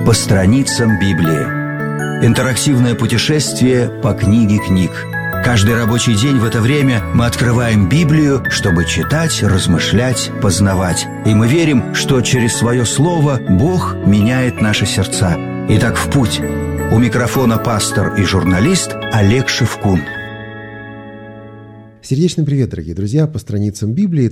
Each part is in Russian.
По страницам Библии. Интерактивное путешествие по книге книг. Каждый рабочий день в это время мы открываем Библию, чтобы читать, размышлять, познавать. И мы верим, что через свое слово Бог меняет наши сердца. Итак, в путь. У микрофона пастор и журналист Олег Шевкун. Сердечный привет, дорогие друзья! По страницам Библии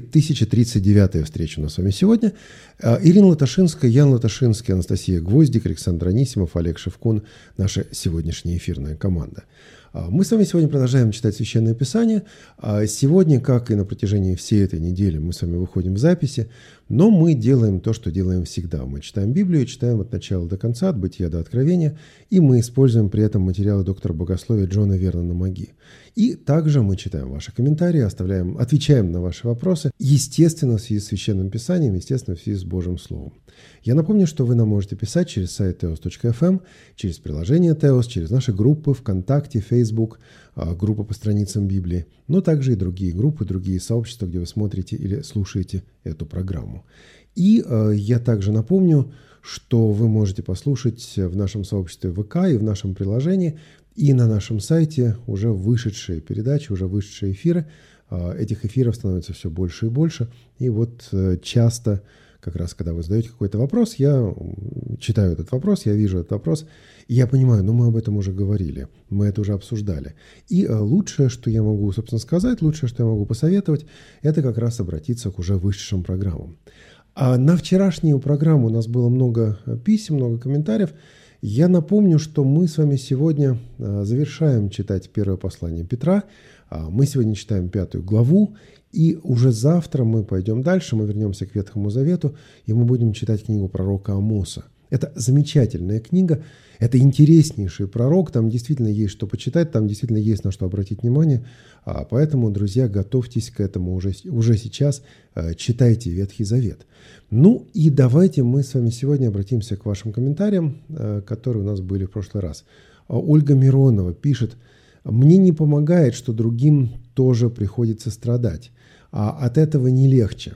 1039-я встреча у нас с вами сегодня. Ирина Латашинская, Ян Латашинский, Анастасия Гвоздик, Александр Анисимов, Олег Шевкун – наша сегодняшняя эфирная команда. Мы с вами сегодня продолжаем читать Священное Писание. Сегодня, как и на протяжении всей этой недели, мы с вами выходим в записи, но мы делаем то, что делаем всегда. Мы читаем Библию, читаем от начала до конца, от Бытия до Откровения, и мы используем при этом материалы доктора богословия Джона Вернона Маги. И также мы читаем ваши комментарии, отвечаем на ваши вопросы, естественно, в связи с Священным Писанием, естественно, в связи с Божьим Словом. Я напомню, что вы нам можете писать через сайт teos.fm, через приложение Teos, через наши группы ВКонтакте, Facebook, группа по страницам Библии, но также и другие группы, другие сообщества, где вы смотрите или слушаете эту программу. И я также напомню, что вы можете послушать в нашем сообществе ВК и в нашем приложении, и на нашем сайте уже вышедшие передачи, уже вышедшие эфиры. Этих эфиров становится все больше и больше. И вот часто, как раз когда вы задаете какой-то вопрос, я читаю этот вопрос, я вижу этот вопрос, и я понимаю, мы об этом уже говорили, мы это уже обсуждали. И лучшее, что я могу, собственно, сказать, лучшее, что я могу посоветовать, это как раз обратиться к уже вышедшим программам. А на вчерашнюю программу у нас было много писем, много комментариев. Я напомню, что мы с вами сегодня завершаем читать первое послание Петра. Мы сегодня читаем 5 главу, и уже завтра мы пойдем дальше, мы вернемся к Ветхому Завету, и мы будем читать книгу пророка Амоса. Это замечательная книга, это интереснейший пророк, там действительно есть что почитать, там действительно есть на что обратить внимание. Поэтому, друзья, готовьтесь к этому уже сейчас, читайте Ветхий Завет. Ну и давайте мы с вами сегодня обратимся к вашим комментариям, которые у нас были в прошлый раз. Ольга Миронова пишет: «Мне не помогает, что другим тоже приходится страдать, а от этого не легче».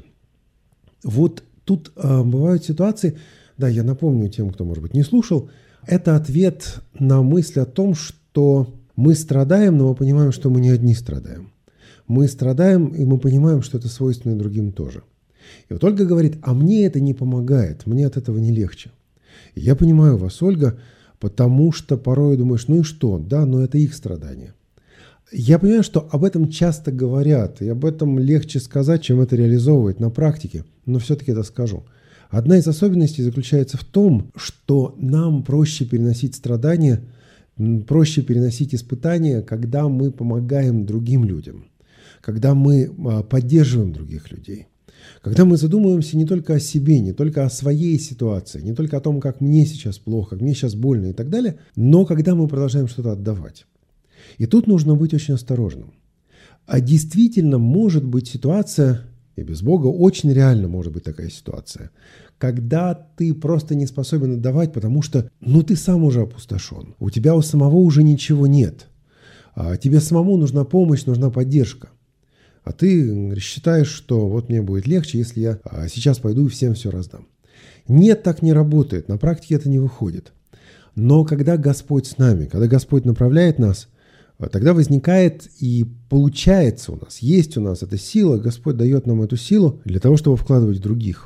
Вот тут бывают ситуации, да, я напомню тем, кто, может быть, не слушал, это ответ на мысль о том, что мы страдаем, но мы понимаем, что мы не одни страдаем. Мы страдаем, и мы понимаем, что это свойственно и другим тоже. И вот Ольга говорит: а мне это не помогает, мне от этого не легче. И я понимаю вас, Ольга, потому что порой думаешь, ну и что, да, но это их страдания. Я понимаю, что об этом часто говорят, и об этом легче сказать, чем это реализовывать на практике, но все-таки это скажу. Одна из особенностей заключается в том, что нам проще переносить страдания, проще переносить испытания, когда мы помогаем другим людям, когда мы поддерживаем других людей, когда мы задумываемся не только о себе, не только о своей ситуации, не только о том, как мне сейчас плохо, как мне сейчас больно и так далее, но когда мы продолжаем что-то отдавать. И тут нужно быть очень осторожным. А действительно может быть ситуация, и без Бога очень реально может быть такая ситуация, когда ты просто не способен отдавать, потому что ты сам уже опустошен, у тебя у самого уже ничего нет, тебе самому нужна помощь, нужна поддержка. А ты считаешь, что вот мне будет легче, если я сейчас пойду и всем все раздам. Нет, так не работает, на практике это не выходит. Но когда Господь с нами, когда Господь направляет нас, тогда возникает и получается у нас, есть у нас эта сила, Господь дает нам эту силу для того, чтобы вкладывать в других.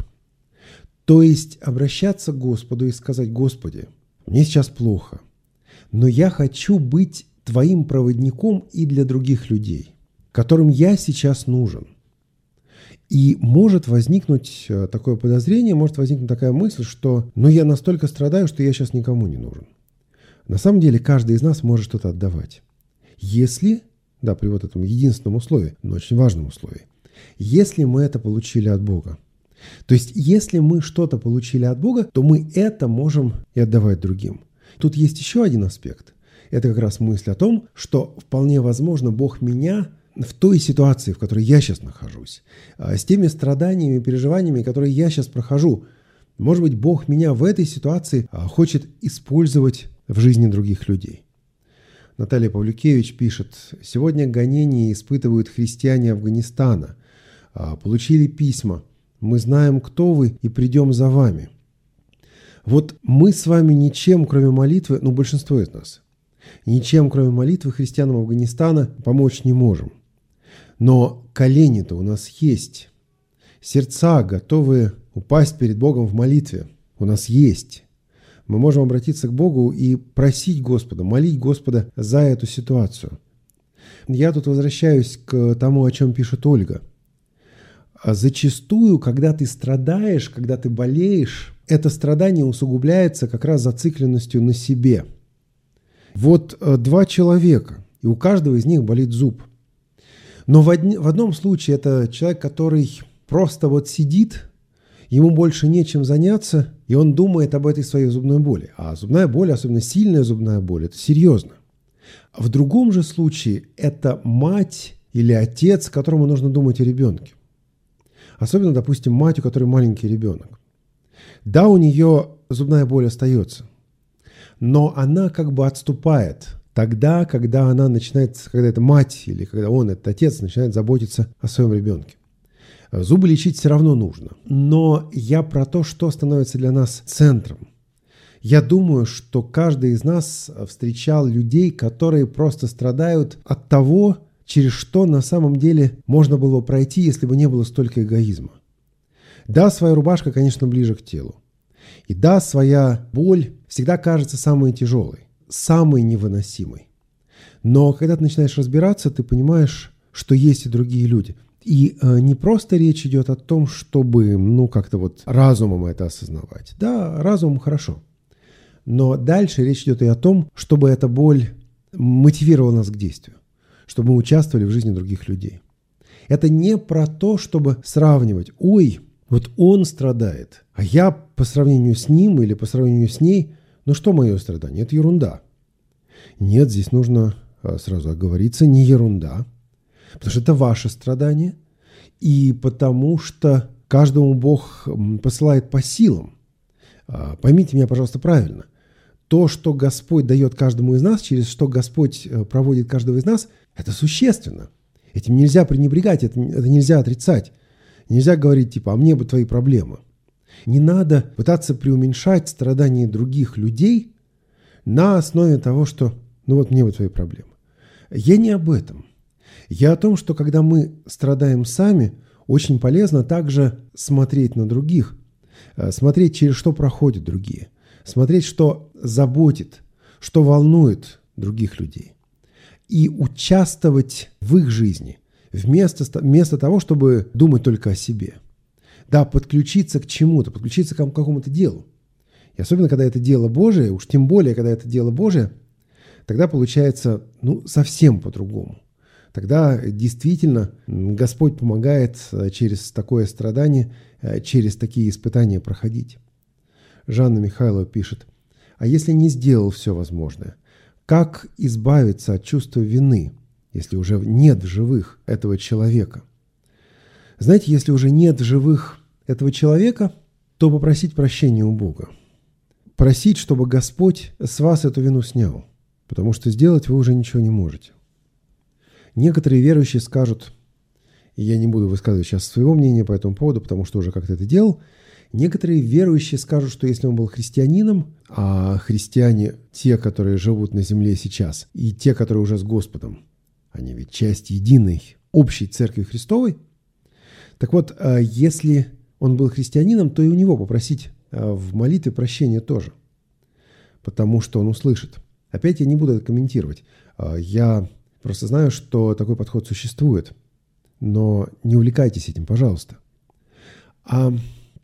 То есть обращаться к Господу и сказать: Господи, мне сейчас плохо, но я хочу быть Твоим проводником и для других людей, которым я сейчас нужен. И может возникнуть такое подозрение, может возникнуть такая мысль, что я настолько страдаю, что я сейчас никому не нужен. На самом деле каждый из нас может что-то отдавать. Если, да, при вот этом единственном условии, но очень важном условии, если мы это получили от Бога. То есть, если мы что-то получили от Бога, то мы это можем и отдавать другим. Тут есть еще один аспект. Это как раз мысль о том, что вполне возможно Бог меня в той ситуации, в которой я сейчас нахожусь, с теми страданиями, переживаниями, которые я сейчас прохожу, может быть, Бог меня в этой ситуации хочет использовать в жизни других людей. Наталья Павлюкевич пишет: «Сегодня гонения испытывают христиане Афганистана. Получили письма: мы знаем, кто вы, и придем за вами». Вот мы с вами ничем, кроме молитвы, большинство из нас, ничем, кроме молитвы, христианам Афганистана помочь не можем. Но колени-то у нас есть, сердца, готовые упасть перед Богом в молитве, у нас есть. Мы можем обратиться к Богу и просить Господа, молить Господа за эту ситуацию. Я тут возвращаюсь к тому, о чем пишет Ольга. Зачастую, когда ты страдаешь, когда ты болеешь, это страдание усугубляется как раз зацикленностью на себе. Вот два человека, и у каждого из них болит зуб. Но в одном случае это человек, который просто вот сидит, ему больше нечем заняться, и он думает об этой своей зубной боли. А зубная боль, особенно сильная зубная боль, это серьезно. В другом же случае это мать или отец, которому нужно думать о ребенке. Особенно, допустим, мать, у которой маленький ребенок. Да, у нее зубная боль остается, но она как бы отступает тогда, когда она начинает, когда эта мать или когда он, этот отец, начинает заботиться о своем ребенке. Зубы лечить все равно нужно. Но я про то, что становится для нас центром. Я думаю, что каждый из нас встречал людей, которые просто страдают от того, через что на самом деле можно было пройти, если бы не было столько эгоизма. Да, своя рубашка, конечно, ближе к телу. И да, своя боль всегда кажется самой тяжелой, самой невыносимой. Но когда ты начинаешь разбираться, ты понимаешь, что есть и другие люди. И не просто речь идет о том, чтобы, как-то вот разумом это осознавать. Да, разумом хорошо. Но дальше речь идет и о том, чтобы эта боль мотивировала нас к действию, чтобы мы участвовали в жизни других людей. Это не про то, чтобы сравнивать. Ой, вот он страдает, а я по сравнению с ним или по сравнению с ней, что мое страдание? Это ерунда. Нет, здесь нужно сразу оговориться, не ерунда. Потому что это ваше страдание, и потому что каждому Бог посылает по силам. Поймите меня, пожалуйста, правильно. То, что Господь дает каждому из нас, через что Господь проводит каждого из нас, это существенно. Этим нельзя пренебрегать, это нельзя отрицать. Нельзя говорить, а мне бы твои проблемы. Не надо пытаться преуменьшать страдания других людей на основе того, что, мне бы твои проблемы. Я не об этом. Я о том, что когда мы страдаем сами, очень полезно также смотреть на других, смотреть, через что проходят другие, смотреть, что заботит, что волнует других людей, и участвовать в их жизни, вместо того, чтобы думать только о себе. Да, подключиться к чему-то, подключиться к какому-то делу. И особенно, когда это дело Божие, уж тем более, когда это дело Божие, тогда получается совсем по-другому. Тогда действительно Господь помогает через такое страдание, через такие испытания проходить. Жанна Михайлова пишет: а если не сделал все возможное, как избавиться от чувства вины, если уже нет в живых этого человека? Знаете, если уже нет в живых этого человека, то попросить прощения у Бога. Просить, чтобы Господь с вас эту вину снял, потому что сделать вы уже ничего не можете. Некоторые верующие скажут, и я не буду высказывать сейчас своего мнения по этому поводу, потому что уже как-то это делал, некоторые верующие скажут, что если он был христианином, а христиане, те, которые живут на земле сейчас, и те, которые уже с Господом, они ведь часть единой общей Церкви Христовой, так вот, если он был христианином, то и у него попросить в молитве прощения тоже, потому что он услышит. Опять я не буду это комментировать. Я просто знаю, что такой подход существует, но не увлекайтесь этим, пожалуйста. А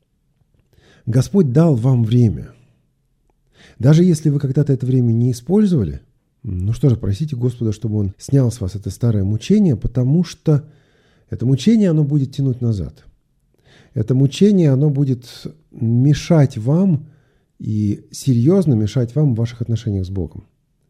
Господь дал вам время. Даже если вы когда-то это время не использовали, что же, просите Господа, чтобы Он снял с вас это старое мучение, потому что это мучение, оно будет тянуть назад. Это мучение, оно будет мешать вам и серьезно мешать вам в ваших отношениях с Богом.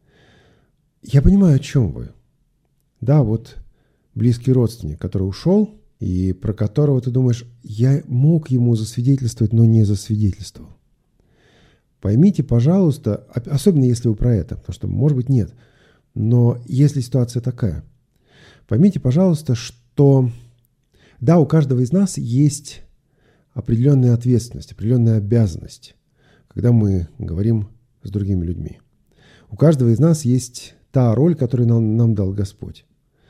Я понимаю, о чем вы. Да, вот близкий родственник, который ушел, и про которого ты думаешь, я мог ему засвидетельствовать, но не засвидетельствовал. Поймите, пожалуйста, особенно если вы про это, потому что, может быть, нет, но если ситуация такая, поймите, пожалуйста, что да, у каждого из нас есть определенная ответственность, определенная обязанность. когда мы говорим с другими людьми. У каждого из нас есть та роль, которую нам дал Господь.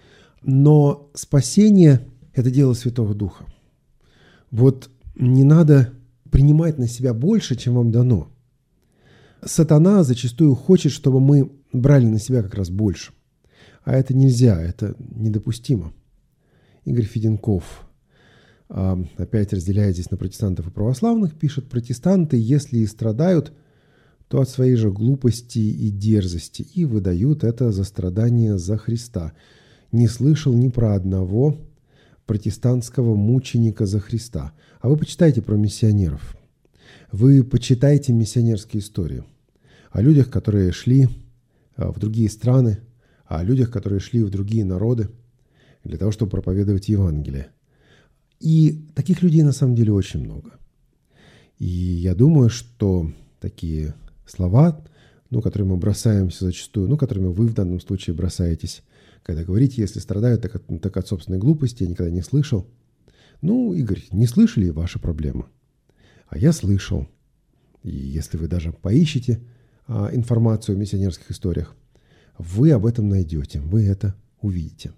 Но спасение – это дело Святого Духа. Вот не надо принимать на себя больше, чем вам дано. Сатана зачастую хочет, чтобы мы брали на себя как раз больше. А это нельзя, это недопустимо. Игорь Феденков опять разделяет здесь на протестантов и православных, пишет: протестанты, если и страдают, то от своей же глупости и дерзости, и выдают это за страдания за Христа. Не слышал ни про одного протестантского мученика за Христа. А вы почитайте про миссионеров. Вы почитайте миссионерские истории о людях, которые шли в другие страны, о людях, которые шли в другие народы для того, чтобы проповедовать Евангелие. И таких людей на самом деле очень много. И я думаю, что такие слова, которые мы бросаемся зачастую, которыми вы в данном случае бросаетесь, когда говорите: если страдают, так от собственной глупости, я никогда не слышал. Игорь, не слышали — ваша проблема. А я слышал. И если вы даже поищете информацию о миссионерских историях, вы об этом найдете, вы это увидите.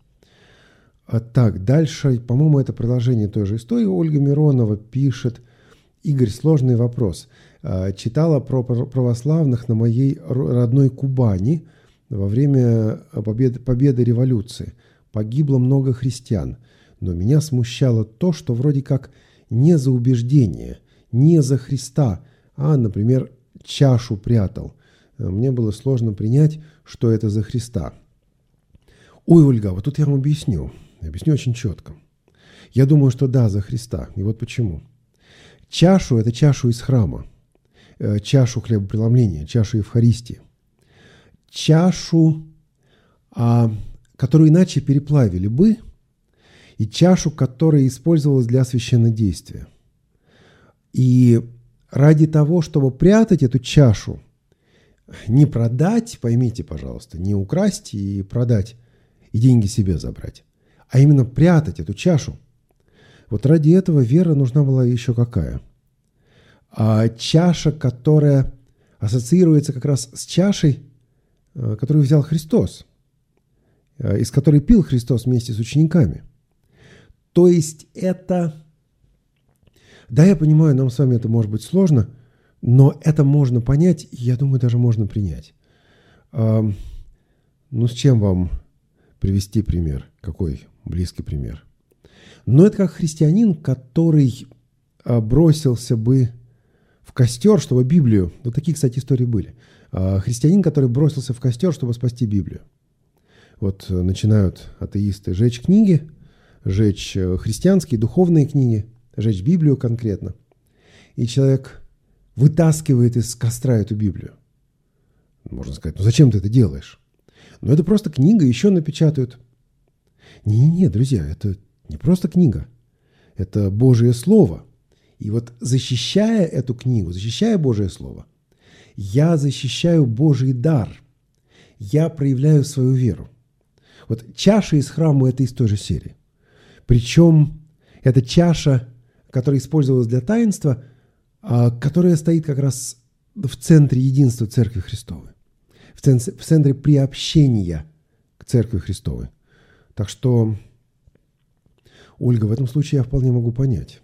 Так, дальше, по-моему, это продолжение той же истории. Ольга Миронова пишет: Игорь, сложный вопрос. Читала про православных на моей родной Кубани во время победы революции. Погибло много христиан. Но меня смущало то, что вроде как не за убеждение, не за Христа, а, например, чашу прятал. Мне было сложно принять, что это за Христа. Ой, Ольга, вот тут я вам объясню. Объясню очень четко. Я думаю, что да, за Христа. И вот почему. Чашу – это чашу из храма. Чашу хлебопреломления, чашу Евхаристии. Чашу, которую иначе переплавили бы, и чашу, которая использовалась для священнодействия. И ради того, чтобы прятать эту чашу, не продать, поймите, пожалуйста, не украсть и продать, и деньги себе забрать, а именно прятать эту чашу. Вот ради этого вера нужна была еще какая? Чаша, которая ассоциируется как раз с чашей, которую взял Христос, из которой пил Христос вместе с учениками. То есть это... Да, я понимаю, нам с вами это может быть сложно, но это можно понять, и я думаю, даже можно принять. С чем вам привести пример? Какой близкий пример? Это как христианин, который бросился бы в костер, чтобы Библию... Вот такие, кстати, истории были. Христианин, который бросился в костер, чтобы спасти Библию. Вот начинают атеисты жечь книги, жечь христианские, духовные книги, жечь Библию конкретно. И человек вытаскивает из костра эту Библию. Можно сказать: зачем ты это делаешь? Это просто книга, еще напечатают. Не, друзья, это не просто книга. Это Божие Слово. И вот защищая эту книгу, защищая Божие Слово, я защищаю Божий дар. Я проявляю свою веру. Вот чаша из храма – это из той же серии. Причем это чаша, которая использовалась для таинства, которая стоит как раз в центре единства Церкви Христовой, в центре приобщения к Церкви Христовой. Так что, Ольга, в этом случае я вполне могу понять.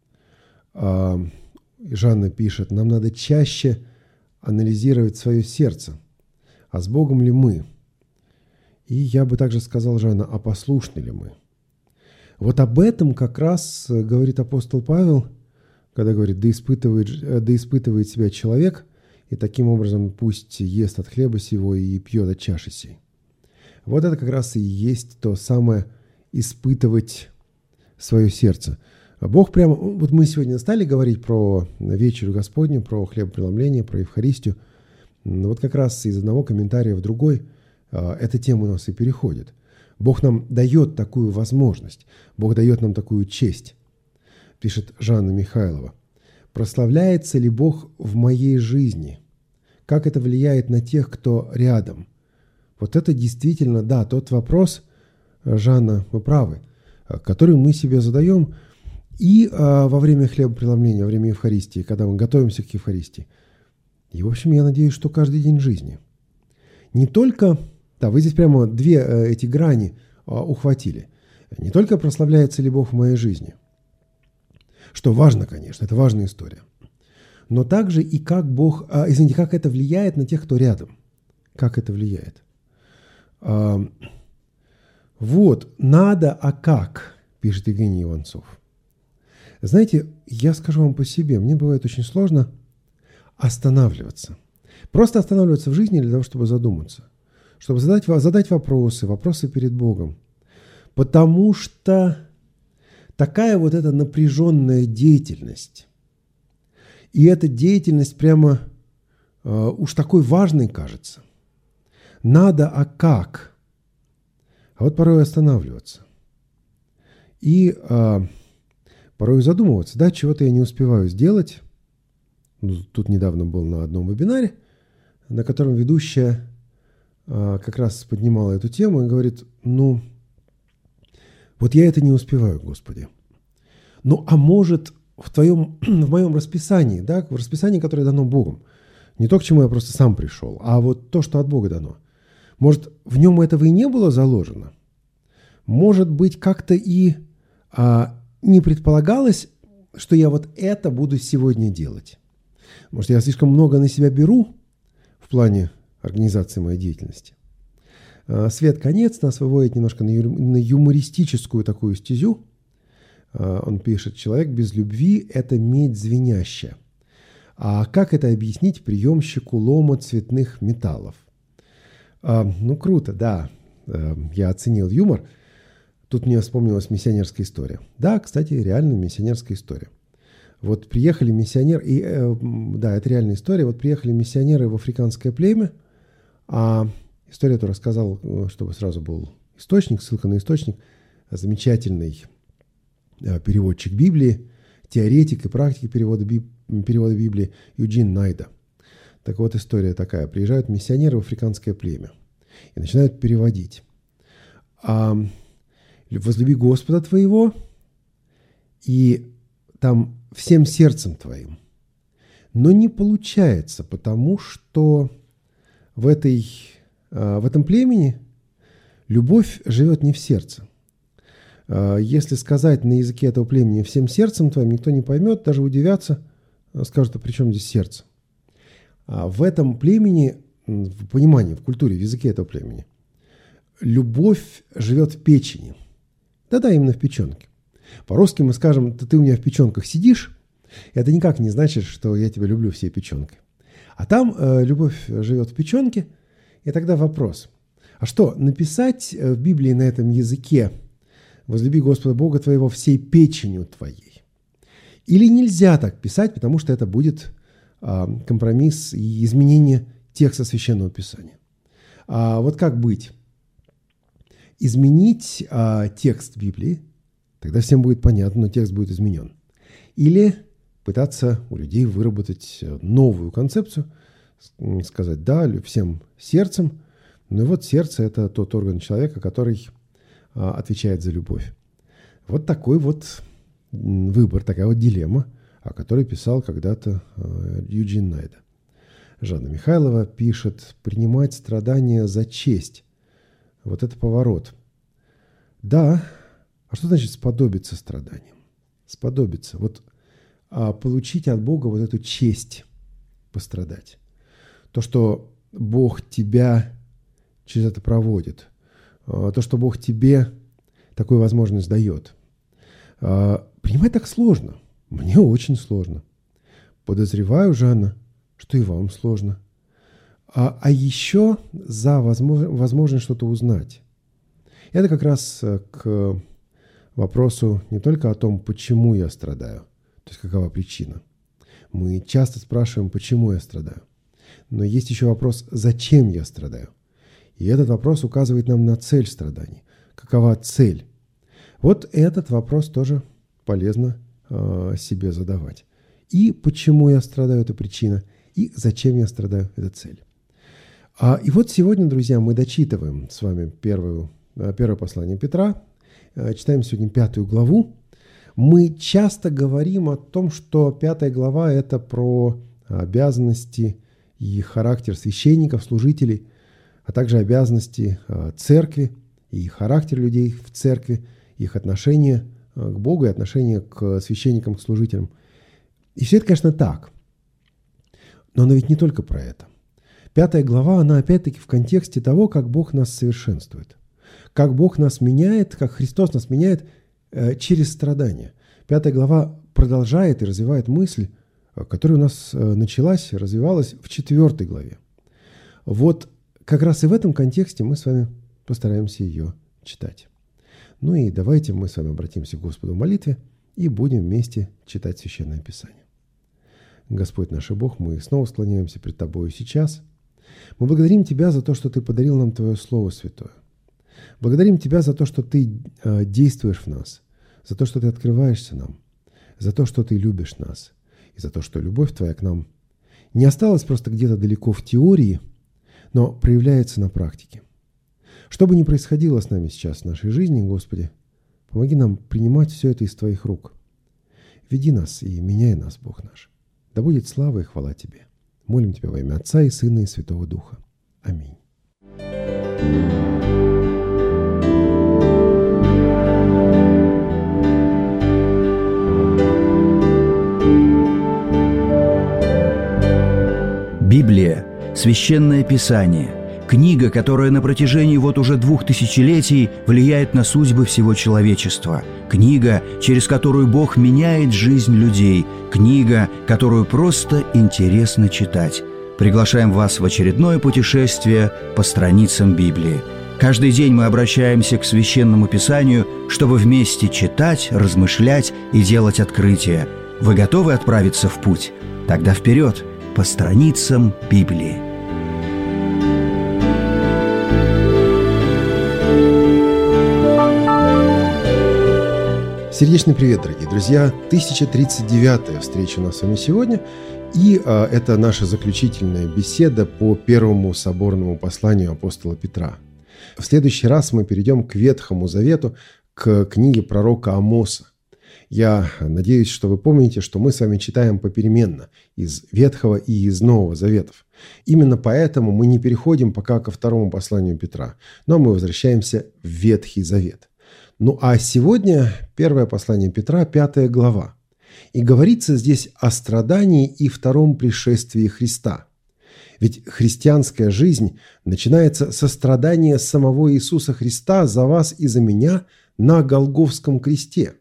Жанна пишет: нам надо чаще анализировать свое сердце. А с Богом ли мы? И я бы также сказал, Жанна, а послушны ли мы? Вот об этом как раз говорит апостол Павел, когда говорит: да испытывает себя человек, и таким образом пусть ест от хлеба сего и пьет от чаши сей. Вот это как раз и есть то самое испытывать свое сердце. Бог прямо... Вот мы сегодня стали говорить про вечерю Господню, про хлебопреломление, про Евхаристию. Вот как раз из одного комментария в другой эта тема у нас и переходит. Бог нам дает такую возможность, Бог дает нам такую честь. Пишет Жанна Михайлова: прославляется ли Бог в моей жизни? Как это влияет на тех, кто рядом? Вот это действительно, да, тот вопрос, Жанна, вы правы, который мы себе задаем и во время хлебопреломления, во время Евхаристии, когда мы готовимся к Евхаристии. И, в общем, я надеюсь, что каждый день жизни. Не только, да, вы здесь прямо две эти грани ухватили. Не только прославляется ли Бог в моей жизни, что важно, конечно, это важная история, но также и как Бог, как это влияет на тех, кто рядом. Как это влияет. Вот, надо, а как, пишет Евгений Иванцов. Знаете, я скажу вам по себе, мне бывает очень сложно останавливаться. Просто останавливаться в жизни для того, чтобы задуматься, чтобы задать вопросы перед Богом. Потому что такая вот эта напряженная деятельность, и эта деятельность прямо уж такой важной кажется. Надо, а как? А вот порой останавливаться. И порой задумываться, да, чего-то я не успеваю сделать. Тут недавно был на одном вебинаре, на котором ведущая как раз поднимала эту тему и говорит, вот я это не успеваю, Господи. А может в моем расписании, да, в расписании, которое дано Богом, не то, к чему я просто сам пришел, а вот то, что от Бога дано, может, в нем этого и не было заложено? Может быть, как-то и не предполагалось, что я вот это буду сегодня делать? Может, я слишком много на себя беру в плане организации моей деятельности? Свет Конец нас выводит немножко на юмористическую такую стезю. Он пишет, человек без любви – это медь звенящая. А как это объяснить приемщику лома цветных металлов? Круто, да, я оценил юмор. Тут мне вспомнилась миссионерская история. Да, кстати, реально миссионерская история. Вот приехали миссионеры, да, это реальная история. Вот приехали миссионеры в африканское племя, историю эту рассказал, чтобы сразу был источник, ссылка на источник, замечательный переводчик Библии, теоретик и практик перевода Библии Юджин Найда. Так вот, история такая. Приезжают миссионеры в африканское племя и начинают переводить. «Возлюби Господа твоего и там всем сердцем твоим». Но не получается, потому что в этом племени любовь живет не в сердце. Если сказать на языке этого племени «всем сердцем твоим», никто не поймет, даже удивятся, скажут, а при чем здесь сердце? В этом племени, в понимании, в культуре, в языке этого племени, любовь живет в печени. Да-да, именно в печенке. По-русски мы скажем, ты у меня в печенках сидишь, это никак не значит, что я тебя люблю всей печенкой. А там любовь живет в печенке, и тогда вопрос. А что, написать в Библии на этом языке «Возлюби Господа Бога твоего всей печенью твоей»? Или нельзя так писать, потому что это будет компромисс и изменение текста Священного Писания? Вот как быть? Изменить текст Библии, тогда всем будет понятно, но текст будет изменен. Или пытаться у людей выработать новую концепцию, сказать «да» всем сердцем. Ну и вот сердце – это тот орган человека, который отвечает за любовь. Вот такой вот выбор, такая вот дилемма, о которой писал когда-то Юджин Найда. Жанна Михайлова пишет: «Принимать страдания за честь». Вот это поворот. Да, а что значит сподобиться страданиям? Сподобиться. Вот получить от Бога вот эту честь пострадать. То, что Бог тебя через это проводит. То, что Бог тебе такую возможность дает. Принимать так сложно. Мне очень сложно. Подозреваю, Жанна, что и вам сложно. А еще за возможность что-то узнать. Это как раз к вопросу не только о том, почему я страдаю, то есть какова причина. Мы часто спрашиваем, почему я страдаю. Но есть еще вопрос, зачем я страдаю. И этот вопрос указывает нам на цель страданий. Какова цель? Вот этот вопрос тоже полезно себе задавать. И почему я страдаю, это причина, и зачем я страдаю, это цель. И вот сегодня, друзья, мы дочитываем с вами первое послание Петра, читаем сегодня 5 главу. Мы часто говорим о том, что 5 глава – это про обязанности и характер священников, служителей, а также обязанности церкви и характер людей в церкви, их отношение к Богу и отношение к священникам, к служителям. И все это, конечно, так. Но оно ведь не только про это. 5 глава, она опять-таки в контексте того, как Бог нас совершенствует. Как Бог нас меняет, как Христос нас меняет через страдания. 5 глава продолжает и развивает мысль, которая у нас началась, развивалась в 4 главе. Вот как раз и в этом контексте мы с вами постараемся ее читать. Ну и давайте мы с вами обратимся к Господу в молитве и будем вместе читать Священное Писание. Господь наш Бог, мы снова склоняемся пред Тобою сейчас. Мы благодарим Тебя за то, что Ты подарил нам Твое Слово Святое. Благодарим Тебя за то, что Ты действуешь в нас, за то, что Ты открываешься нам, за то, что Ты любишь нас, и за то, что любовь Твоя к нам не осталась просто где-то далеко в теории, но проявляется на практике. Что бы ни происходило с нами сейчас в нашей жизни, Господи, помоги нам принимать все это из Твоих рук. Веди нас и меняй нас, Бог наш. Да будет слава и хвала Тебе. Молим Тебя во имя Отца и Сына и Святого Духа. Аминь. Библия – Священное Писание, книга, которая на протяжении вот уже 2000 влияет на судьбы всего человечества, книга, через которую Бог меняет жизнь людей, книга, которую просто интересно читать. Приглашаем вас в очередное путешествие по страницам Библии. Каждый день мы обращаемся к Священному Писанию, чтобы вместе читать, размышлять и делать открытия. Вы готовы отправиться в путь? Тогда вперед! По страницам Библии. Сердечный привет, дорогие друзья! 1039-я встреча у нас с вами сегодня, и это наша заключительная беседа по первому соборному посланию апостола Петра. В следующий раз мы перейдем к Ветхому Завету, к книге пророка Амоса. Я надеюсь, что вы помните, что мы с вами читаем попеременно из Ветхого и из Нового Заветов. Именно поэтому мы не переходим пока ко второму посланию Петра, но мы возвращаемся в Ветхий Завет. Ну а сегодня первое послание Петра, 5 глава. И говорится здесь о страдании и втором пришествии Христа. Ведь христианская жизнь начинается со страдания самого Иисуса Христа за вас и за меня на Голгофском кресте.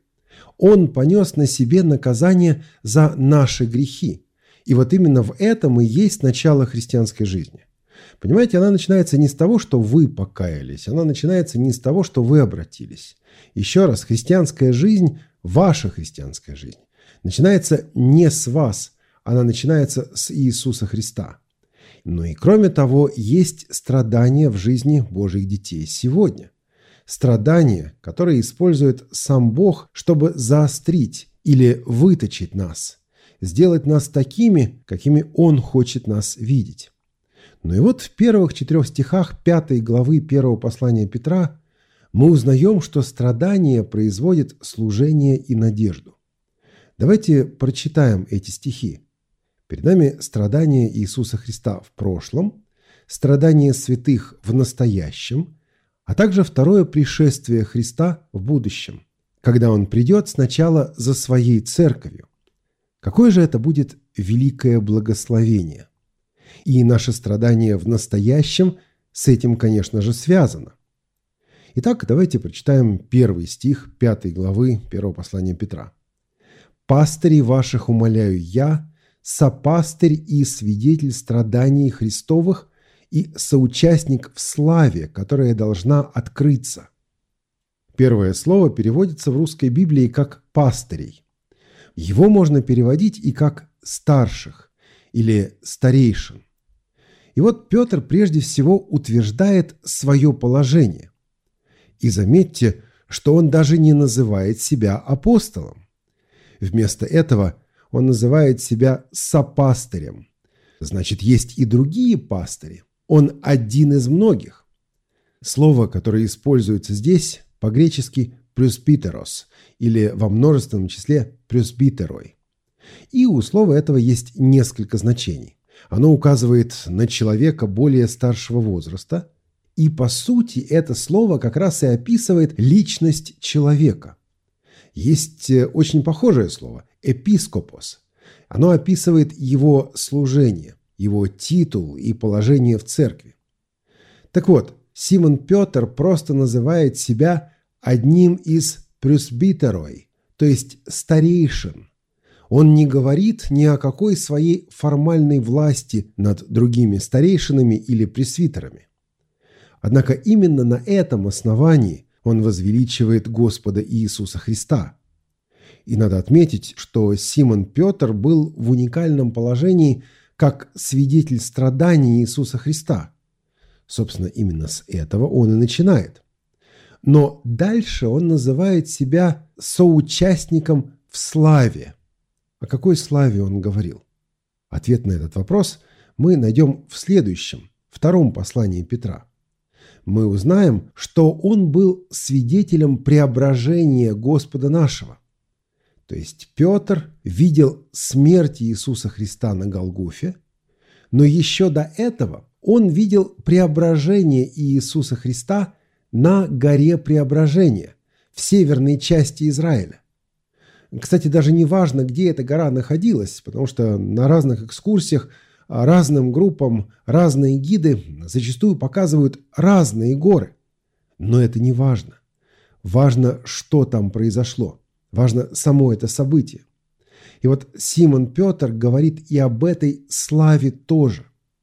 Он понес на себе наказание за наши грехи. И вот именно в этом и есть начало христианской жизни. Понимаете, она начинается не с того, что вы покаялись, она начинается не с того, что вы обратились. Еще раз, христианская жизнь, ваша христианская жизнь, начинается не с вас, она начинается с Иисуса Христа. Ну и кроме того, есть страдания в жизни Божьих детей сегодня. Страдания, которые использует сам Бог, чтобы заострить или выточить нас, сделать нас такими, какими Он хочет нас видеть. Ну и вот в первых 4 стихах 5 главы 1 послания Петра мы узнаем, что страдание производит служение и надежду. Давайте прочитаем эти стихи. Перед нами страдания Иисуса Христа в прошлом, страдания святых в настоящем, а также второе пришествие Христа в будущем, когда Он придет сначала за Своей церковью. Какое же это будет великое благословение? И наше страдание в настоящем с этим, конечно же, связано. Итак, давайте прочитаем 1 стих 5 главы 1 послания Петра. «Пастырей ваших умоляю я, сопастырь и свидетель страданий Христовых, и соучастник в славе, которая должна открыться». Первое слово переводится в русской Библии как «пастырей». Его можно переводить и как «старших» или «старейшин». И вот Петр прежде всего утверждает свое положение. И заметьте, что он даже не называет себя апостолом. Вместо этого он называет себя сопастырем. Значит, есть и другие пастыри. Он один из многих. Слово, которое используется здесь, по-гречески «пресбитерос» или во множественном числе «пресбитерой». И у слова этого есть несколько значений. Оно указывает на человека более старшего возраста, и по сути это слово как раз и описывает личность человека. Есть очень похожее слово – «эпископос». Оно описывает его служение, его титул и положение в церкви. Так вот, Симон Петр просто называет себя одним из пресбитерой, то есть старейшин. Он не говорит ни о какой своей формальной власти над другими старейшинами или пресвитерами. Однако именно на этом основании он возвеличивает Господа Иисуса Христа. И надо отметить, что Симон Петр был в уникальном положении как свидетель страданий Иисуса Христа. Собственно, именно с этого он и начинает. Но дальше он называет себя соучастником в славе. О какой славе он говорил? Ответ на этот вопрос мы найдем в следующем, втором послании Петра. Мы узнаем, что он был свидетелем преображения Господа нашего. То есть Петр видел смерть Иисуса Христа на Голгофе, но еще до этого он видел преображение Иисуса Христа на горе Преображения в северной части Израиля. Кстати, даже не важно, где эта гора находилась, потому что на разных экскурсиях разным группам разные гиды зачастую показывают разные горы. Но это не важно. Важно, что там произошло. Важно само это событие. И вот Симон Петр говорит и об этой славе тоже.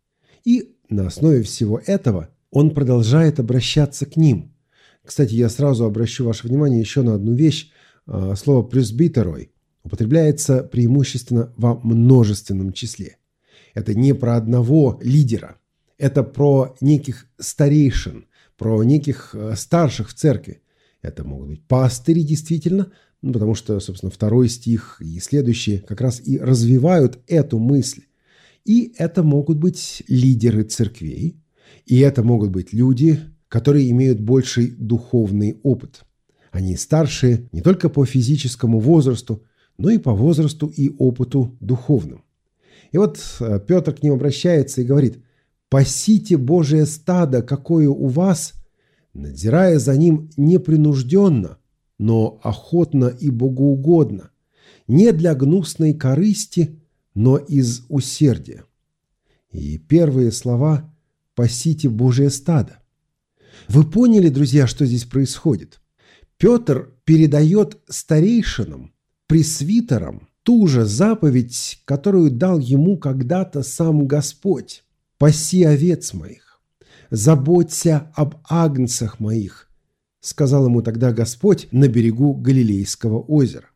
И на основе всего этого он продолжает обращаться к ним. Кстати, я сразу обращу ваше внимание еще на одну вещь. Слово «пресбитерой» употребляется преимущественно во множественном числе. Это не про одного лидера, это про неких старейшин, про неких старших в церкви. Это могут быть пастыри, действительно, потому что, собственно, 2 стих и следующие как раз и развивают эту мысль. И это могут быть лидеры церквей, и это могут быть люди, которые имеют больший духовный опыт. Они старшие не только по физическому возрасту, но и по возрасту и опыту духовным. И вот Петр к ним обращается и говорит: «Пасите Божие стадо, какое у вас, надзирая за ним непринужденно, но охотно и богоугодно, не для гнусной корысти, но из усердия». И первые слова «пасите Божие стадо». Вы поняли, друзья, что здесь происходит? Петр передает старейшинам, пресвитерам ту же заповедь, которую дал ему когда-то сам Господь: «Паси овец моих, заботься об агнцах моих», сказал ему тогда Господь на берегу Галилейского озера.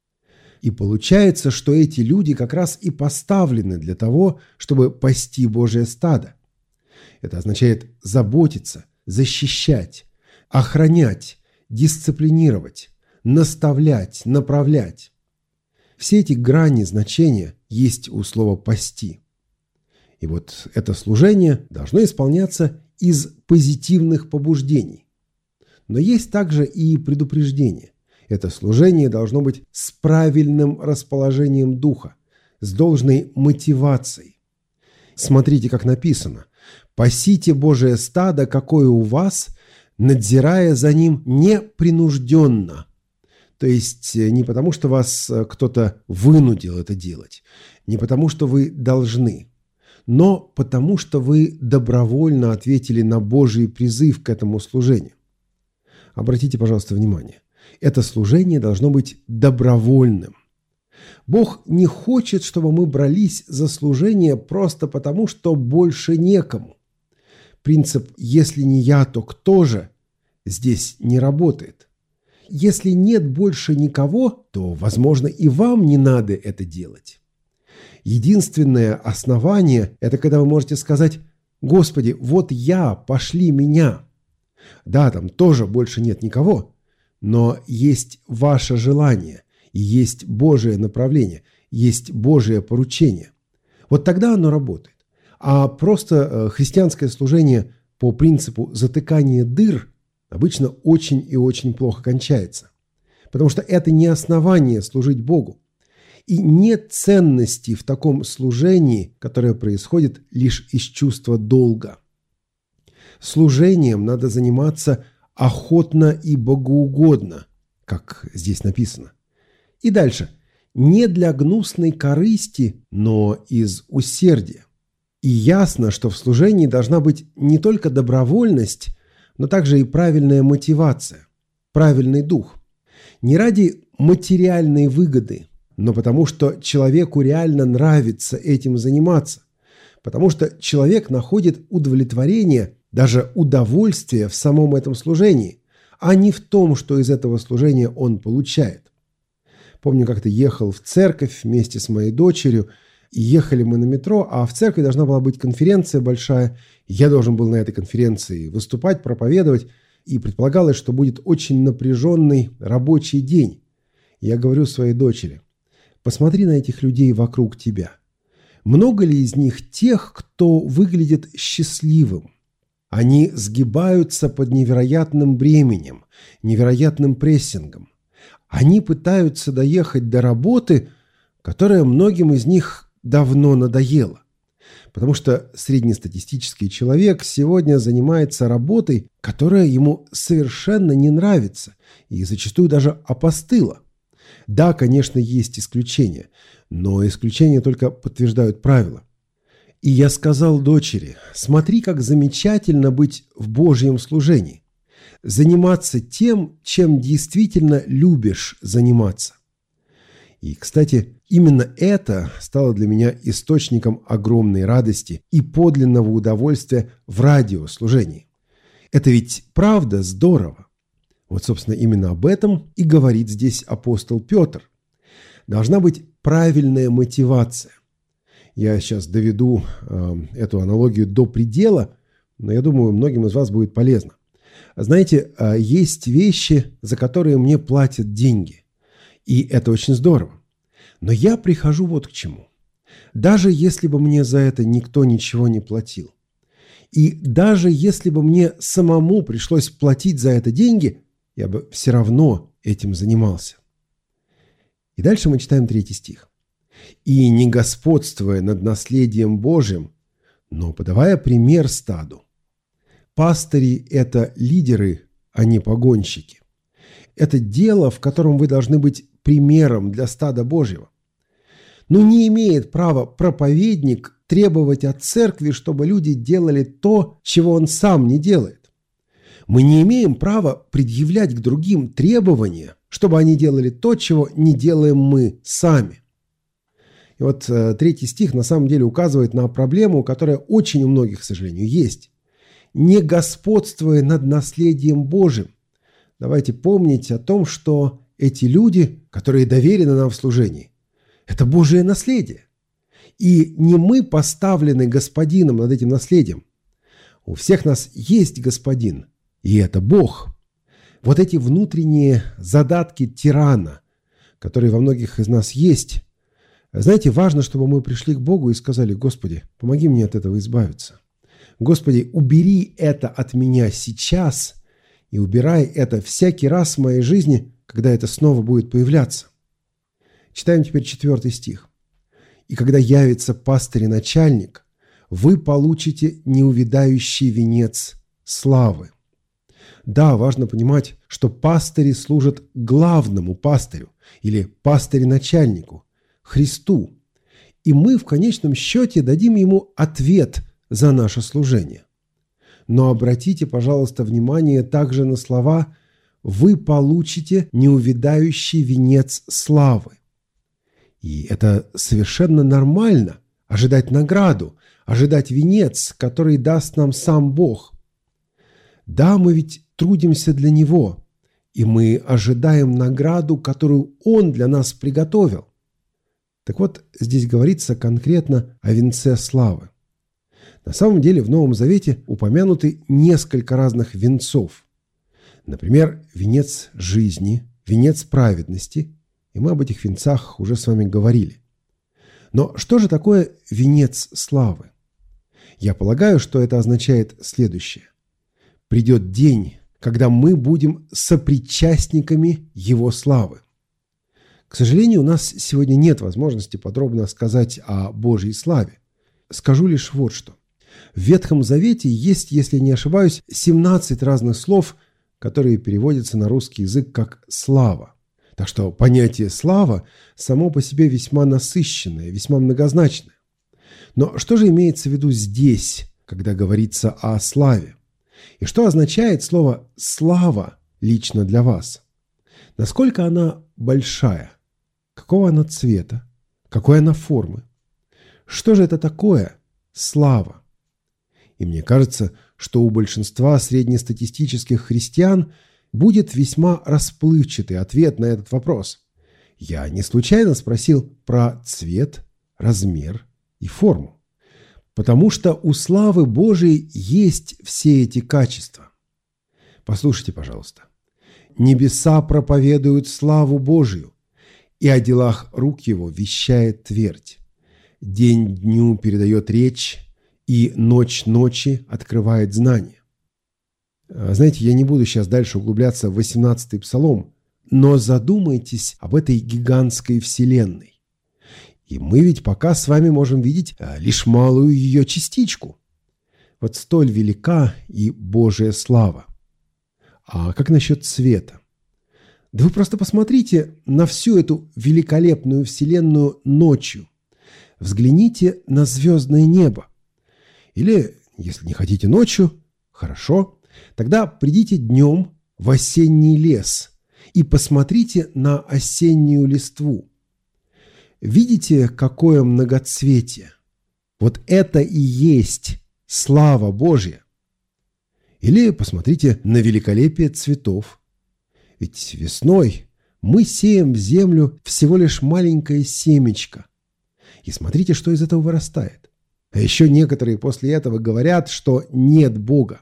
И получается, что эти люди как раз и поставлены для того, чтобы пасти Божие стадо. Это означает заботиться, защищать, охранять, дисциплинировать, наставлять, направлять. Все эти грани значения есть у слова «пасти». И вот это служение должно исполняться из позитивных побуждений. Но есть также и предупреждение. Это служение должно быть с правильным расположением духа, с должной мотивацией. Смотрите, как написано: «Пасите Божие стадо, какое у вас, надзирая за ним непринужденно». То есть не потому, что вас кто-то вынудил это делать, не потому, что вы должны, но потому, что вы добровольно ответили на Божий призыв к этому служению. Обратите, пожалуйста, внимание. Это служение должно быть добровольным. Бог не хочет, чтобы мы брались за служение просто потому, что больше некому. Принцип «если не я, то кто же» здесь не работает. Если нет больше никого, то, возможно, и вам не надо это делать. Единственное основание – это когда вы можете сказать: «Господи, вот я, пошли меня». Да, там тоже больше нет никого, но есть ваше желание, и есть Божие направление, есть Божие поручение. Вот тогда оно работает. А просто христианское служение по принципу затыкания дыр обычно очень и очень плохо кончается. Потому что это не основание служить Богу. И нет ценности в таком служении, которое происходит лишь из чувства долга. Служением надо заниматься охотно и богоугодно, как здесь написано. И дальше. Не для гнусной корысти, но из усердия. И ясно, что в служении должна быть не только добровольность, но также и правильная мотивация, правильный дух. Не ради материальной выгоды, но потому что человеку реально нравится этим заниматься, потому что человек находит удовлетворение, даже удовольствие в самом этом служении, а не в том, что из этого служения он получает. Помню, как-то ехал в церковь вместе с моей дочерью, и ехали мы на метро, а в церкви должна была быть конференция большая. Я должен был на этой конференции выступать, проповедовать, и предполагалось, что будет очень напряженный рабочий день. Я говорю своей дочери: посмотри на этих людей вокруг тебя. Много ли из них тех, кто выглядит счастливым? Они сгибаются под невероятным бременем, невероятным прессингом. Они пытаются доехать до работы, которая многим из них давно надоела. Потому что среднестатистический человек сегодня занимается работой, которая ему совершенно не нравится и зачастую даже опостыла. Да, конечно, есть исключения, но исключения только подтверждают правила. И я сказал дочери: смотри, как замечательно быть в Божьем служении. Заниматься тем, чем действительно любишь заниматься. И, кстати, именно это стало для меня источником огромной радости и подлинного удовольствия в радиослужении. Это ведь правда здорово. Вот, собственно, именно об этом и говорит здесь апостол Петр. Должна быть правильная мотивация. Я сейчас доведу эту аналогию до предела, но я думаю, многим из вас будет полезно. Знаете, есть вещи, за которые мне платят деньги. И это очень здорово. Но я прихожу вот к чему. Даже если бы мне за это никто ничего не платил, и даже если бы мне самому пришлось платить за это деньги, я бы все равно этим занимался. И дальше мы читаем 3 стих. «И не господствуя над наследием Божьим, но подавая пример стаду». Пастыри – это лидеры, а не погонщики. Это дело, в котором вы должны быть примером для стада Божьего. Но не имеет права проповедник требовать от церкви, чтобы люди делали то, чего он сам не делает. Мы не имеем права предъявлять к другим требования, чтобы они делали то, чего не делаем мы сами. И вот 3 стих на самом деле указывает на проблему, которая очень у многих, к сожалению, есть. Не господствуя над наследием Божьим. Давайте помнить о том, что эти люди, которые доверены нам в служении, это Божие наследие. И не мы поставлены господином над этим наследием. У всех нас есть господин, и это Бог. Вот эти внутренние задатки тирана, которые во многих из нас есть, знаете, важно, чтобы мы пришли к Богу и сказали: Господи, помоги мне от этого избавиться. Господи, убери это от меня сейчас и убирай это всякий раз в моей жизни, когда это снова будет появляться. Читаем теперь 4 стих. «И когда явится пастырь и начальник, вы получите неувядающий венец славы». Да, важно понимать, что пастыри служат главному пастырю или пастырю-начальнику, Христу. И мы в конечном счете дадим ему ответ за наше служение. Но обратите, пожалуйста, внимание также на слова «вы получите неувядающий венец славы». И это совершенно нормально – ожидать награду, ожидать венец, который даст нам сам Бог. Да, мы ведь трудимся для Него, и мы ожидаем награду, которую Он для нас приготовил. Так вот, здесь говорится конкретно о венце славы. На самом деле в Новом Завете упомянуты несколько разных венцов. Например, венец жизни, венец праведности, и мы об этих венцах уже с вами говорили. Но что же такое венец славы? Я полагаю, что это означает следующее. Придет день, когда мы будем сопричастниками Его славы. К сожалению, у нас сегодня нет возможности подробно сказать о Божьей славе. Скажу лишь вот что. В Ветхом Завете есть, если не ошибаюсь, 17 разных слов, которые переводятся на русский язык как «слава». Так что понятие «слава» само по себе весьма насыщенное, весьма многозначное. Но что же имеется в виду здесь, когда говорится о славе? И что означает слово «слава» лично для вас? Насколько она большая? Какого она цвета? Какой она формы? Что же это такое слава? И мне кажется, что у большинства среднестатистических христиан будет весьма расплывчатый ответ на этот вопрос. Я не случайно спросил про цвет, размер и форму. Потому что у славы Божией есть все эти качества. Послушайте, пожалуйста. «Небеса проповедуют славу Божию, и о делах рук его вещает твердь. День дню передает речь, и ночь ночи открывает знание». Знаете, я не буду сейчас дальше углубляться в 18-й псалом, но задумайтесь об этой гигантской вселенной. И мы ведь пока с вами можем видеть лишь малую ее частичку. Вот столь велика и Божия слава. А как насчет цвета? Да вы просто посмотрите на всю эту великолепную вселенную ночью. Взгляните на звездное небо. Или, если не хотите ночью, хорошо, тогда придите днем в осенний лес и посмотрите на осеннюю листву. Видите, какое многоцветие? Вот это и есть слава Божья. Или посмотрите на великолепие цветов. Ведь весной мы сеем в землю всего лишь маленькое семечко. И смотрите, что из этого вырастает. А еще некоторые после этого говорят, что нет Бога.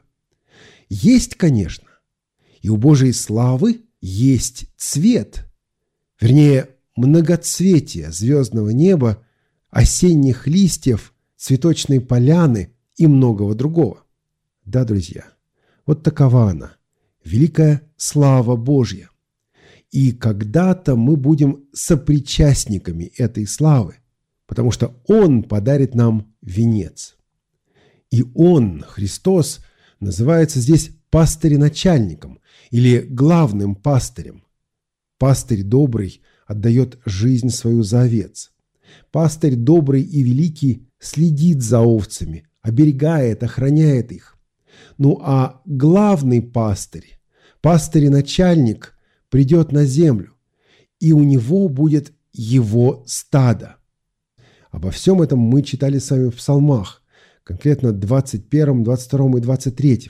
Есть, конечно. И у Божьей славы есть цвет. Вернее, многоцветие звездного неба, осенних листьев, цветочной поляны и многого другого. Да, друзья, вот такова она, великая слава Божья. И когда-то мы будем сопричастниками этой славы, потому что Он подарит нам венец. И Он, Христос, называется здесь пастырем-начальником или главным пастырем. Пастырь добрый отдает жизнь свою за овец. Пастырь добрый и великий следит за овцами, оберегает, охраняет их. Ну а главный пастырь, пастырь-начальник, придет на землю, и у него будет его стадо. Обо всем этом мы читали с вами в псалмах, конкретно 21, 22 и 23.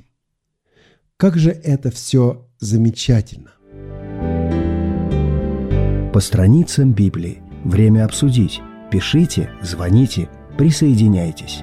Как же это все замечательно! По страницам Библии. Время обсудить. Пишите, звоните, присоединяйтесь.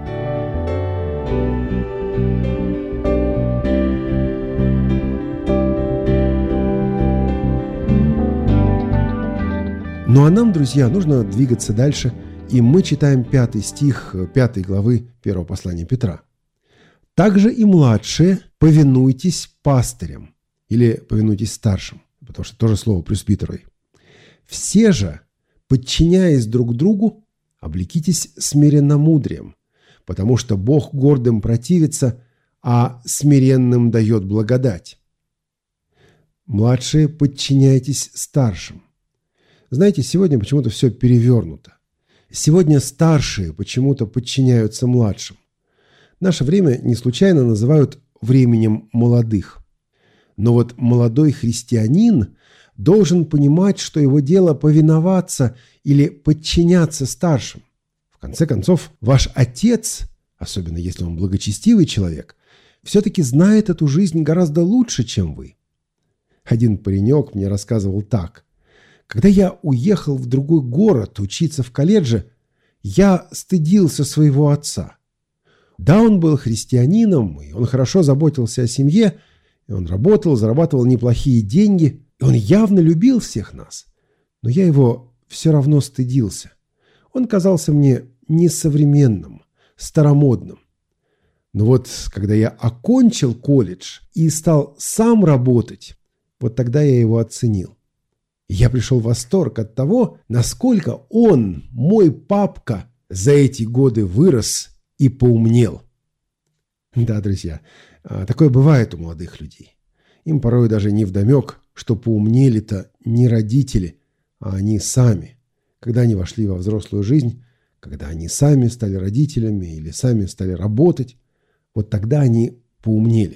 Ну а нам, друзья, нужно двигаться дальше, и мы читаем 5 стих 5 главы 1 послания Петра. «Также и младшие повинуйтесь пастырям», или повинуйтесь старшим, потому что тоже слово пресвитерой. «Все же, подчиняясь друг другу, облекитесь смиренномудрием, потому что Бог гордым противится, а смиренным дает благодать. Младшие, подчиняйтесь старшим». Знаете, сегодня почему-то все перевернуто. Сегодня старшие почему-то подчиняются младшим. Наше время не случайно называют временем молодых. Но вот молодой христианин должен понимать, что его дело повиноваться или подчиняться старшим. В конце концов, ваш отец, особенно если он благочестивый человек, все-таки знает эту жизнь гораздо лучше, чем вы. Один паренек мне рассказывал так. Когда я уехал в другой город учиться в колледже, я стыдился своего отца. Да, он был христианином, и он хорошо заботился о семье, и он работал, зарабатывал неплохие деньги, и он явно любил всех нас. Но я его все равно стыдился. Он казался мне несовременным, старомодным. Но вот когда я окончил колледж и стал сам работать, вот тогда я его оценил. Я пришел в восторг от того, насколько он, мой папка, за эти годы вырос и поумнел. Да, друзья, такое бывает у молодых людей. Им порой даже невдомек, что поумнели-то не родители, а они сами, когда они вошли во взрослую жизнь, когда они сами стали родителями или сами стали работать, вот тогда они поумнели.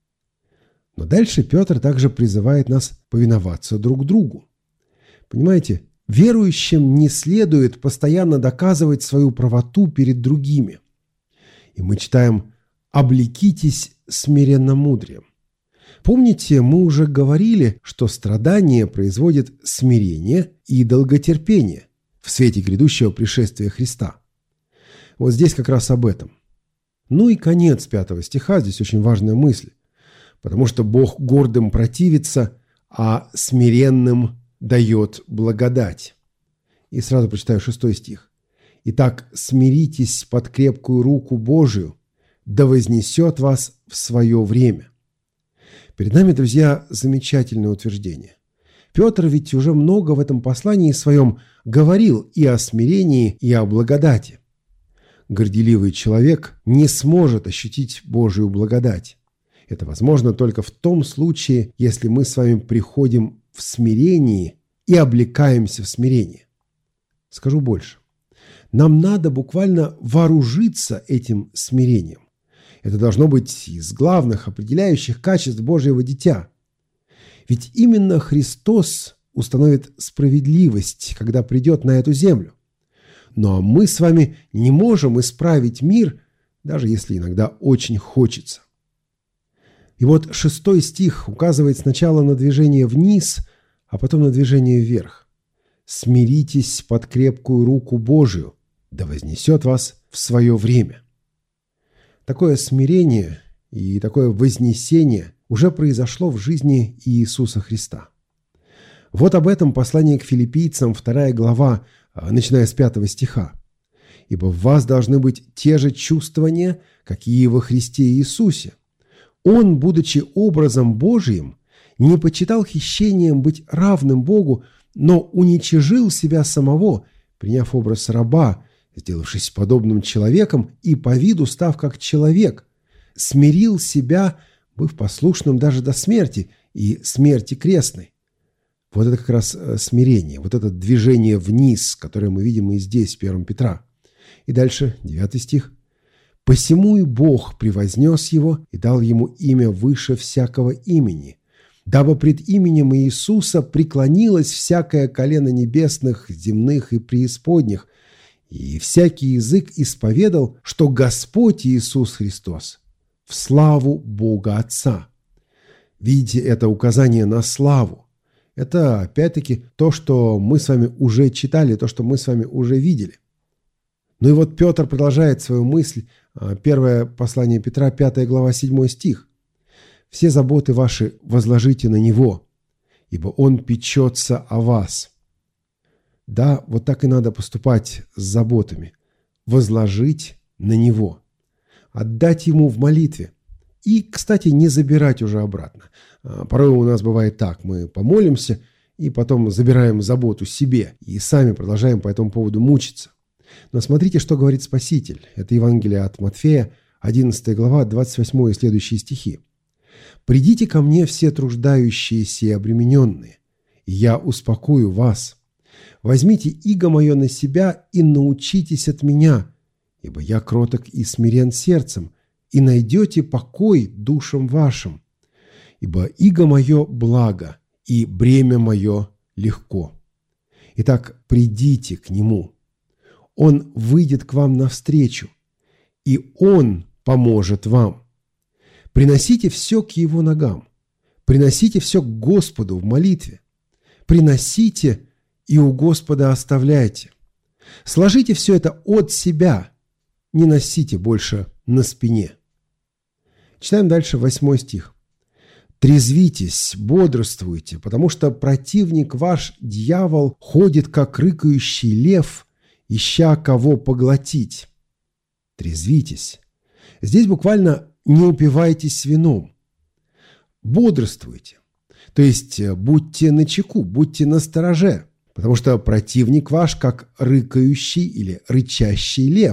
Но дальше Петр также призывает нас повиноваться друг другу. Понимаете, верующим не следует постоянно доказывать свою правоту перед другими. И мы читаем: «Облекитесь смиренномудрием». Помните, мы уже говорили, что страдание производит смирение и долготерпение в свете грядущего пришествия Христа. Вот здесь как раз об этом. Ну и конец 5 стиха, здесь очень важная мысль. Потому что Бог гордым противится, а смиренным дает благодать. И сразу прочитаю 6 стих. «Итак, смиритесь под крепкую руку Божию, да вознесет вас в свое время». Перед нами, друзья, замечательное утверждение. Петр ведь уже много в этом послании своем говорил и о смирении, и о благодати. Горделивый человек не сможет ощутить Божию благодать. Это возможно только в том случае, если мы с вами приходим в смирении и облекаемся в смирение. Скажу больше. Нам надо буквально вооружиться этим смирением. Это должно быть из главных определяющих качеств Божьего дитя. Ведь именно Христос установит справедливость, когда придет на эту землю. Но мы с вами не можем исправить мир, даже если иногда очень хочется. И вот 6 стих указывает сначала на движение вниз, а потом на движение вверх. «Смиритесь под крепкую руку Божию, да вознесет вас в свое время». Такое смирение и такое вознесение уже произошло в жизни Иисуса Христа. Вот об этом послание к филиппийцам, 2 глава, начиная с 5 стиха. «Ибо в вас должны быть те же чувствования, какие во Христе Иисусе. Он, будучи образом Божиим, не почитал хищением быть равным Богу, но уничижил себя самого, приняв образ раба, сделавшись подобным человеком и по виду став как человек, смирил себя, быв послушным даже до смерти и смерти крестной». Вот это как раз смирение, вот это движение вниз, которое мы видим и здесь, в 1 Петра. И дальше 9 стих. «Посему и Бог превознес его и дал ему имя выше всякого имени, дабы пред именем Иисуса преклонилось всякое колено небесных, земных и преисподних, и всякий язык исповедал, что Господь Иисус Христос в славу Бога Отца». Видите, это указание на славу. Это, опять-таки, то, что мы с вами уже читали, то, что мы с вами уже видели. Ну и вот Петр продолжает свою мысль. Первое послание Петра, 5 глава, 7 стих. «Все заботы ваши возложите на Него, ибо Он печется о вас». Да, вот так и надо поступать с заботами. Возложить на Него. Отдать Ему в молитве. И, кстати, не забирать уже обратно. Порой у нас бывает так. Мы помолимся и потом забираем заботу себе. И сами продолжаем по этому поводу мучиться. Но смотрите, что говорит Спаситель. Это Евангелие от Матфея, 11 глава, 28 и следующие стихи. «Придите ко мне все труждающиеся и обремененные, и я успокою вас. Возьмите иго мое на себя и научитесь от меня, ибо я кроток и смирен сердцем, и найдете покой душам вашим. Ибо иго мое благо, и бремя мое легко. Итак, придите к Нему. Он выйдет к вам навстречу, и Он поможет вам. Приносите все к Его ногам, приносите все к Господу в молитве. Приносите и у Господа оставляйте. Сложите все это от себя, не носите больше на спине». Читаем дальше 8 стих. «Трезвитесь, бодрствуйте, потому что противник ваш, дьявол, ходит, как рыкающий лев, ища кого поглотить». Трезвитесь. Здесь буквально не упивайтесь вином. Бодрствуйте. То есть будьте начеку, будьте настороже, потому что противник ваш как рыкающий или рычащий лев.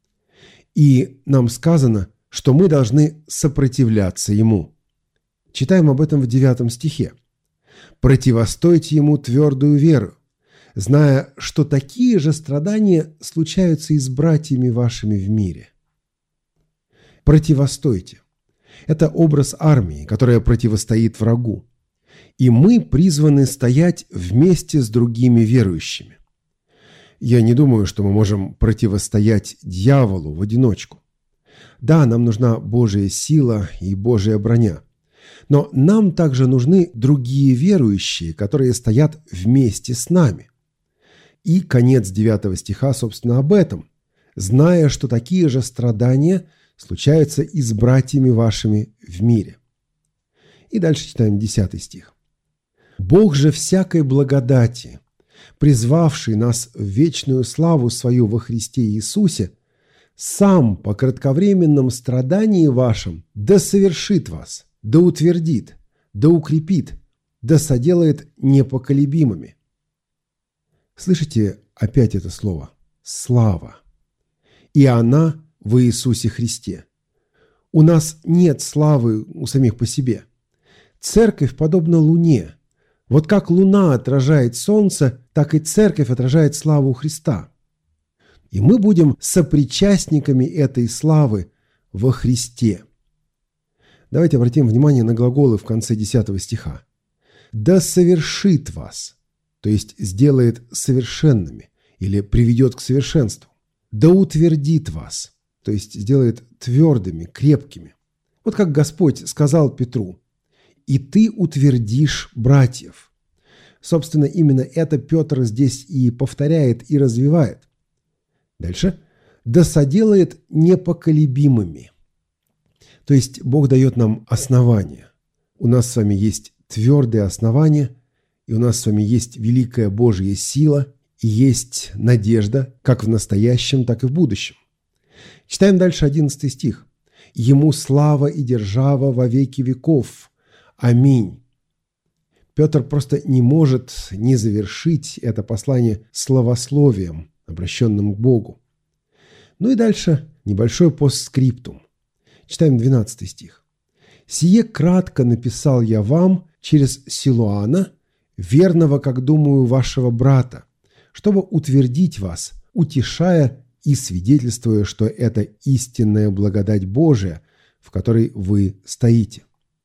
И нам сказано, что мы должны сопротивляться ему. Читаем об этом в 9 стихе. «Противостойте ему твердую веру, зная, что такие же страдания случаются и с братьями вашими в мире». Противостойте. Это образ армии, которая противостоит врагу. И мы призваны стоять вместе с другими верующими. Я не думаю, что мы можем противостоять дьяволу в одиночку. Да, нам нужна Божья сила и Божья броня. Но нам также нужны другие верующие, которые стоят вместе с нами. И конец 9 стиха, собственно, об этом. «Зная, что такие же страдания случаются и с братьями вашими в мире». И дальше читаем 10 стих. «Бог же всякой благодати, призвавший нас в вечную славу свою во Христе Иисусе, сам по кратковременном страдании вашем да совершит вас, да утвердит, да укрепит, да соделает непоколебимыми». Слышите опять это слово «слава». И она в Иисусе Христе. У нас нет славы у самих по себе. Церковь подобна луне. Вот как луна отражает солнце, так и церковь отражает славу Христа. И мы будем сопричастниками этой славы во Христе. Давайте обратим внимание на глаголы в конце 10 стиха. «Да совершит вас», то есть сделает совершенными или приведет к совершенству. «Да утвердит вас», то есть сделает твердыми, крепкими. Вот как Господь сказал Петру: «И ты утвердишь братьев». Собственно, именно это Петр здесь и повторяет, и развивает. Дальше. «Да соделает непоколебимыми». То есть Бог дает нам основания. У нас с вами есть твердые основания, и у нас с вами есть великая Божья сила, и есть надежда как в настоящем, так и в будущем. Читаем дальше 11 стих. «Ему слава и держава во веки веков. Аминь». Петр просто не может не завершить это послание славословием, обращенным к Богу. Ну и дальше небольшой постскриптум. Читаем 12 стих. «Сие кратко написал я вам через Силуана, верного, как думаю, вашего брата, чтобы утвердить вас, утешая и свидетельствуя, что это истинная благодать Божия, в которой вы стоите».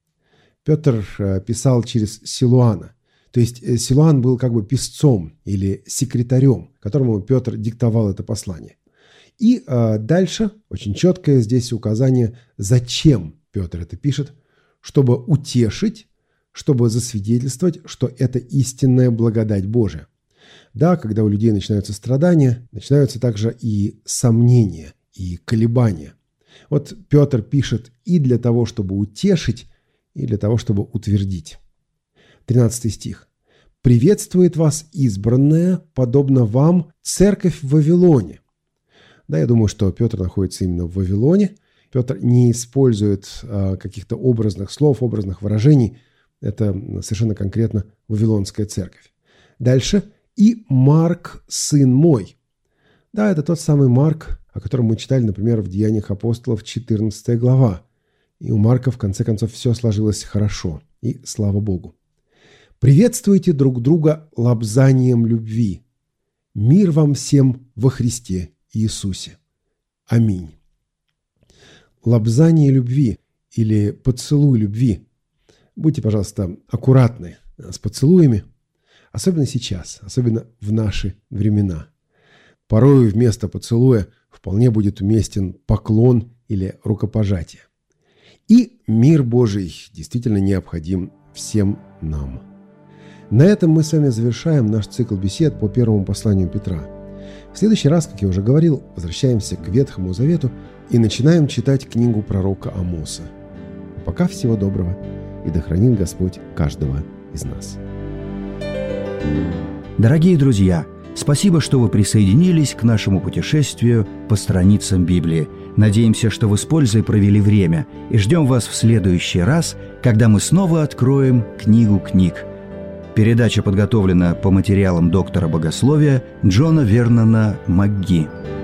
Петр писал через Силуана. То есть Силуан был как бы писцом или секретарем, которому Петр диктовал это послание. И дальше очень четкое здесь указание, зачем Петр это пишет: чтобы утешить, чтобы засвидетельствовать, что это истинная благодать Божия. Да, когда у людей начинаются страдания, начинаются также и сомнения, и колебания. Вот Петр пишет и для того, чтобы утешить, и для того, чтобы утвердить. 13 стих. «Приветствует вас избранная, подобно вам, церковь в Вавилоне». Да, я думаю, что Петр находится именно в Вавилоне. Петр не использует каких-то образных слов, образных выражений. Это совершенно конкретно Вавилонская церковь. Дальше. «И Марк, сын мой». Да, это тот самый Марк, о котором мы читали, например, в Деяниях апостолов, 14 глава. И у Марка, в конце концов, все сложилось хорошо. И слава Богу. «Приветствуйте друг друга лобзанием любви. Мир вам всем во Христе Иисусе. Аминь». Лобзание любви или поцелуй любви. Будьте, пожалуйста, аккуратны с поцелуями, особенно сейчас, особенно в наши времена. Порой вместо поцелуя вполне будет уместен поклон или рукопожатие. И мир Божий действительно необходим всем нам. На этом мы с вами завершаем наш цикл бесед по первому посланию Петра. В следующий раз, как я уже говорил, возвращаемся к Ветхому Завету и начинаем читать книгу пророка Амоса. Пока всего доброго, и да хранит Господь каждого из нас. Дорогие друзья, спасибо, что вы присоединились к нашему путешествию по страницам Библии. Надеемся, что вы с пользой провели время, и ждем вас в следующий раз, когда мы снова откроем книгу книг. Передача подготовлена по материалам доктора богословия Джона Вернона МакГи.